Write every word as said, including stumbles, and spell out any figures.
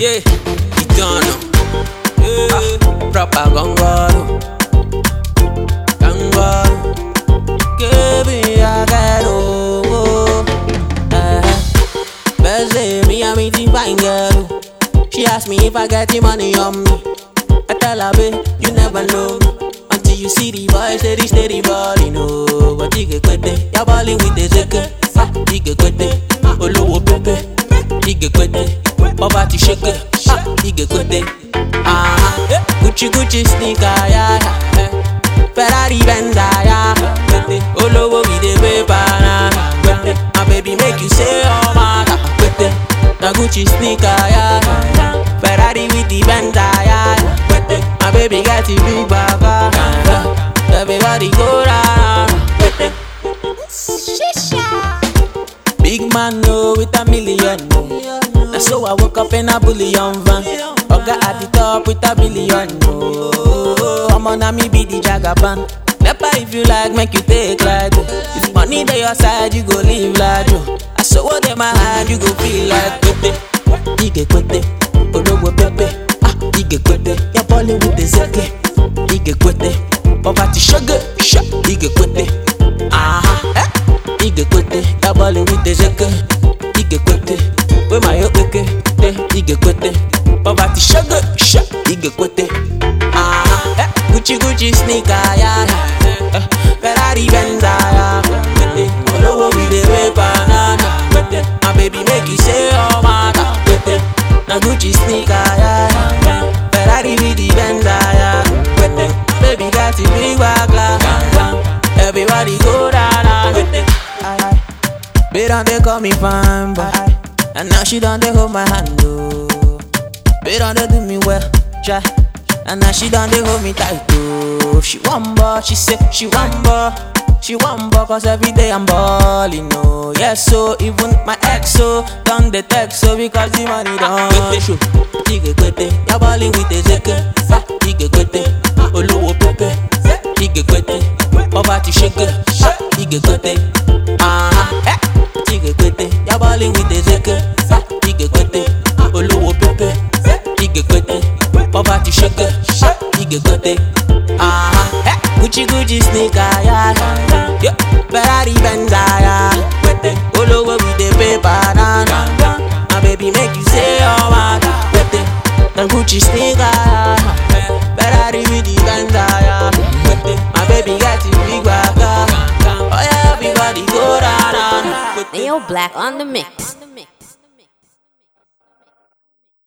Yeah, Gitano. Yeah, ah, proper gangaro. Gangaro. Que me agaro. First day, me and me the fine girl. She asked me if I get the money on me. I tell her, babe, you never know until you see the boy steady, steady body. No, but you get good day. You're balling with the zeke. Ah, you get good day. Olowo pepe. You get good day. Poverty shaker. Ah, you get good day. Ah, yeah. Gucci Gucci sneaker, yeah, yeah. Ferrari Benz, yeah. Olowo with the paper, nah. My baby make you say, oh my God. Na Gucci sneaker, yeah. Ferrari with the Benz, yeah. My baby got the big bag, yeah. Everybody go down. Big man, no, with a million, no. And so I woke up in a bullion van. Oga at the top with a billion, no. I'm on a me be the Jagaban. Never if you like, make you take like oh. If money to your side, you go live like oh. I saw what in my hand, you go feel like Pepe. You get Pepe, Olowo Pepe. Ah, you get Pepe. You're balling with the zeke. You get Pepe. Poverty sugar, shot. You get Pepe. Ah, eh. You get Pepe. You're balling with the zeke. You get Pepe. Where my yo Pepe? You get Pepe. Poverty sugar, shot. You get Pepe. Ah, eh. Gucci Gucci sneaker, yeah. Uh, Ferrari Benz, yeah. Olowo with the paper, nah. My baby make you say, oh my God. Na Gucci sneaker, yeah. Ferrari with the Benz, yeah. Baby got the big bag, yeah. Everybody go down. They don't they call me fine, boy. And now she done they hold my hand, oh. They don't they do me well, try. And now she done they hold me tight, oh. She want more, she say she want more. She want more cause every day I'm balling, no. Yes, so even my ex, so done the text, so because the money don't show. Ige kwete, you're balling with the zeke. Ige kwete, Olowo pepe. Ige kwete, poverty shaker. Ige kwete, ah, eh. Ige kwete, you're balling with the zeke. Ige kwete, Olowo pepe. Ige kwete, poverty shaker. Ige kwete, ah, eh. Gucci Gucci sneaker, yeah. Yeah, Ferrari Benz, yeah. Olowo with the paper, nah. My baby make you say, oh my God. Na Gucci sneaker, yeah. Ferrari with the Benz, yeah. My baby got the big bag, oh yeah, everybody go down. Neo Black on the mix.